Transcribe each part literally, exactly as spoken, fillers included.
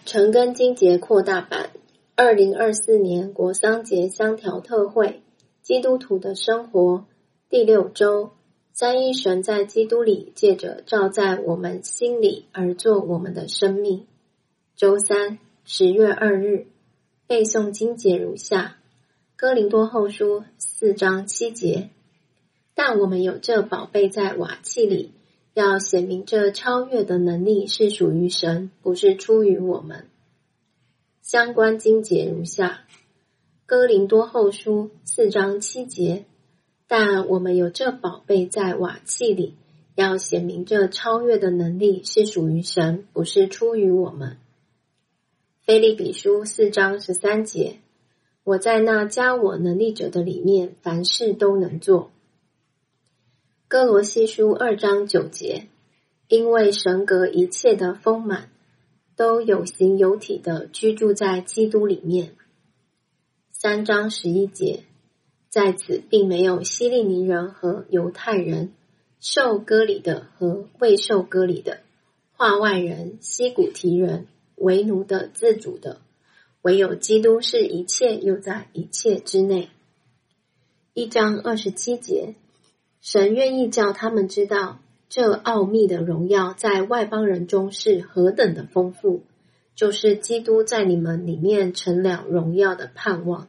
陈根金节扩大版二零二四年国丧节香条特会基督徒的生活第六周，三一神在基督里借着照在我们心里而做我们的生命。周三十月二日背诵经节如下：哥林多后书四章七节，但我们有这宝贝在瓦器里，要显明这超越的能力是属于神，不是出于我们。相关经节如下：哥林多后书四章七节，但我们有这宝贝在瓦器里，要显明这超越的能力是属于神，不是出于我们。腓立比书四章十三节，我在那加我能力者的里面，凡事都能做。哥罗西书二章九节，因为神格一切的丰满，都有形有体的居住在基督里面。三章十一节，在此并没有希利尼人和犹太人，受割礼的和未受割礼的，化外人、西古提人，为奴的、自主的，唯有基督是一切又在一切之内。一章二十七节，神愿意叫他们知道这奥秘的荣耀在外邦人中是何等的丰富，就是基督在你们里面成了荣耀的盼望。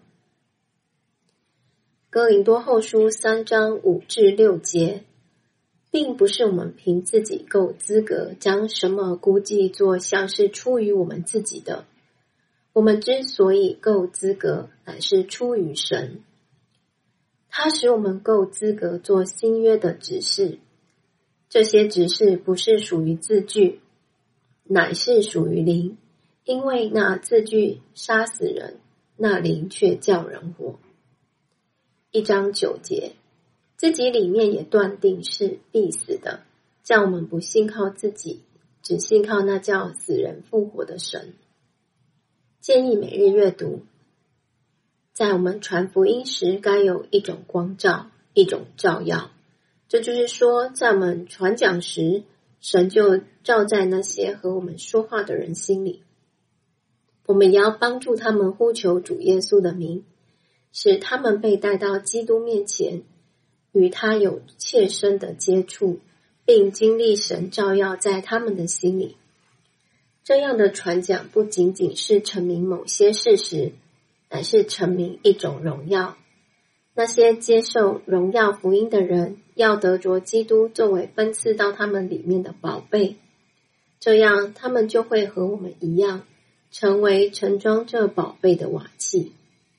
哥林多后书三章五至六节，并不是我们凭自己够资格将什么估计做像是出于我们自己的，我们之所以够资格，乃是出于神。他使我们够资格做新约的指示，这些指示不是属于字句，乃是属于灵，因为那字句杀死人，那灵却叫人活。一章九节，自己里面也断定是必死的，叫我们不信靠自己，只信靠那叫死人复活的神。建议每日阅读，在我们传福音时该有一种光照，一种照耀。这就是说，在我们传讲时，神就照在那些和我们说话的人心里。我们也要帮助他们呼求主耶稣的名，使他们被带到基督面前，与他有切身的接触，并经历神照耀在他们的心里。这样的传讲不仅仅是陈明某些事实，乃是陈明一种荣耀。那些接受荣耀福音的人，要得着基督作为分赐到他们里面的宝贝，这样他们就会和我们一样，成为盛装这宝贝的瓦器。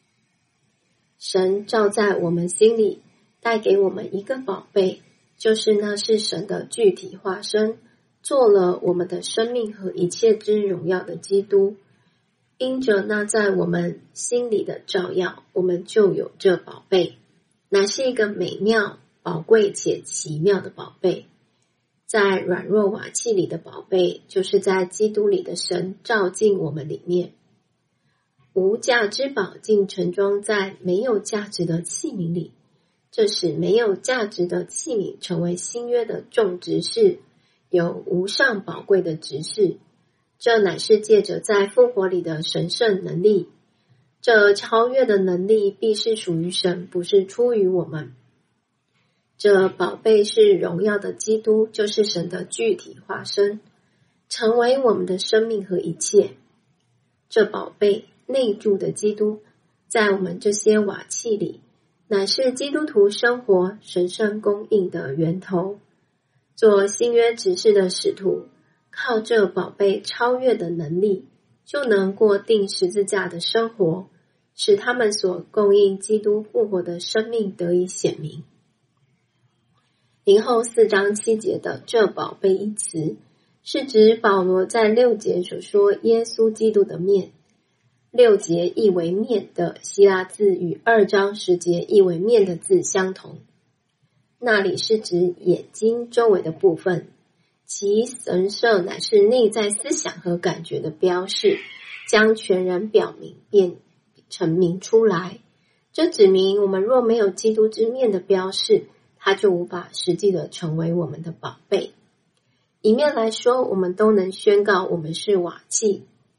神照在我们心里，带给我们一个宝贝，就是那是神的具体化身，做了我们的生命和一切之荣耀的基督。因着那在我们心里的照耀，我们就有这宝贝，乃是一个美妙、宝贵且奇妙的宝贝。在软弱瓦器里的宝贝，就是在基督里的神照进我们里面。无价之宝竟盛装在没有价值的器皿里，这使没有价值的器皿成为新约的众执事，有无上宝贵的执事。这乃是借着在复活里的神圣能力，这超越的能力必是属于神，不是出于我们。这宝贝是荣耀的基督，就是神的具体化身，成为我们的生命和一切。这宝贝内住的基督，在我们这些瓦器里，乃是基督徒生活神圣供应的源头。做新约执事的使徒，靠这宝贝超越的能力，就能过定十字架的生活，使他们所供应基督复活的生命得以显明。林后四章七节的这宝贝一词，是指保罗在六节所说耶稣基督的面。六节译为面的希腊字与二章十节译为面的字相同，那里是指眼睛周围的部分，其神色乃是内在思想和感觉的标示，将全人表明便陈明出来。这指明我们若没有基督之面的标示，它就无法实际的成为我们的宝贝。一面来说，我们都能宣告我们是瓦器，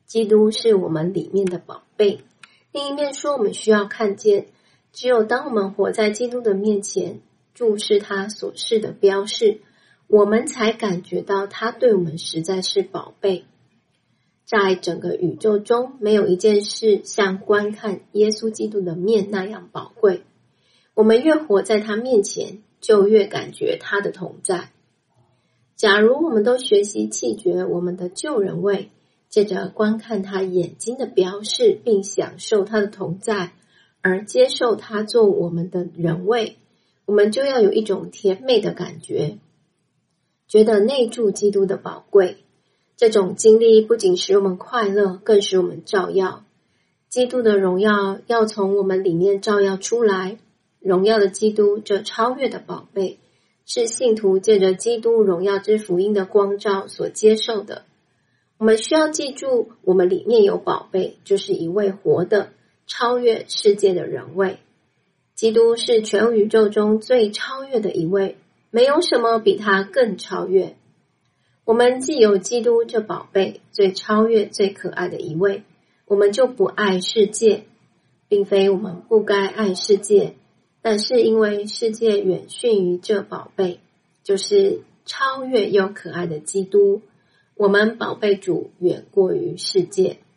基督是我们里面的宝贝。另一面说，我们需要看见，只有当我们活在基督的面前，注视他所示的标示，我们才感觉到他对我们实在是宝贝。在整个宇宙中，没有一件事像观看耶稣基督的面那样宝贵。我们越活在他面前，就越感觉他的同在。假如我们都学习弃绝我们的旧人位，借着观看他眼睛的标示，并享受他的同在，而接受他做我们的人位，我们就要有一种甜美的感觉，觉得内住基督的宝贵。这种经历不仅使我们快乐，更使我们照耀。基督的荣耀要从我们里面照耀出来。荣耀的基督，这超越的宝贝，是信徒借着基督荣耀之福音的光照所接受的。我们需要记住，我们里面有宝贝，就是一位活的、超越世界的人位。基督是全宇宙中最超越的一位，没有什么比他更超越。我们既有基督这宝贝，最超越、最可爱的一位，我们就不爱世界，并非我们不该爱世界，但是因为世界远逊于这宝贝，就是超越又可爱的基督，我们宝贝主远过于世界。